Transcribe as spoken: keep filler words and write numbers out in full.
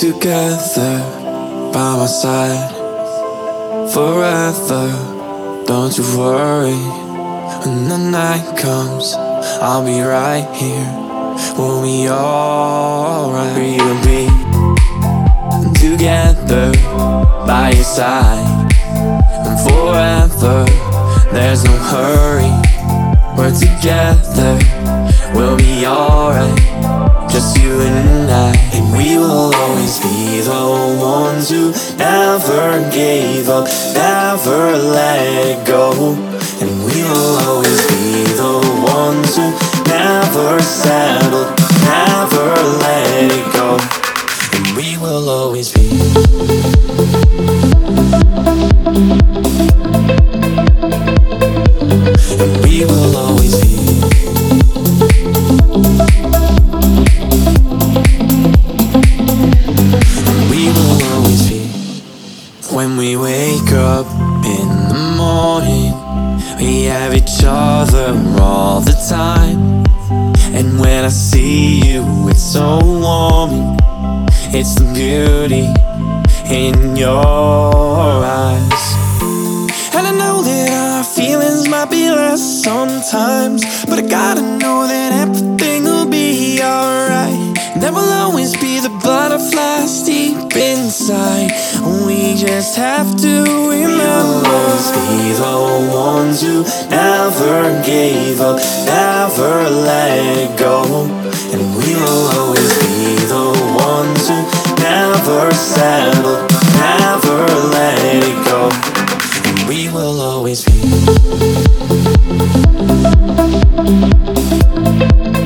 together by my side forever. Don't you worry, when the night comes, I'll be right here. We'll be alright. We will be together by your side and forever. There's no hurry, we're together. We'll be alright, just you and I. And we will always be the ones who never gave up, never let go. And we will always be the ones who never settled, never let it go. And we will always be. And we will always be. When we wake up in the morning, we have each other all the time. And when I see you, it's so warm. It's the beauty in your eyes. And I know that our feelings might be less sometimes, but I gotta know that everything will be alright. There will always be the butterflies deep inside. We just have to remember, we'll always be the ones who never gave up, never let go. And we will always be the ones who never settled, never let it go. And we will always be.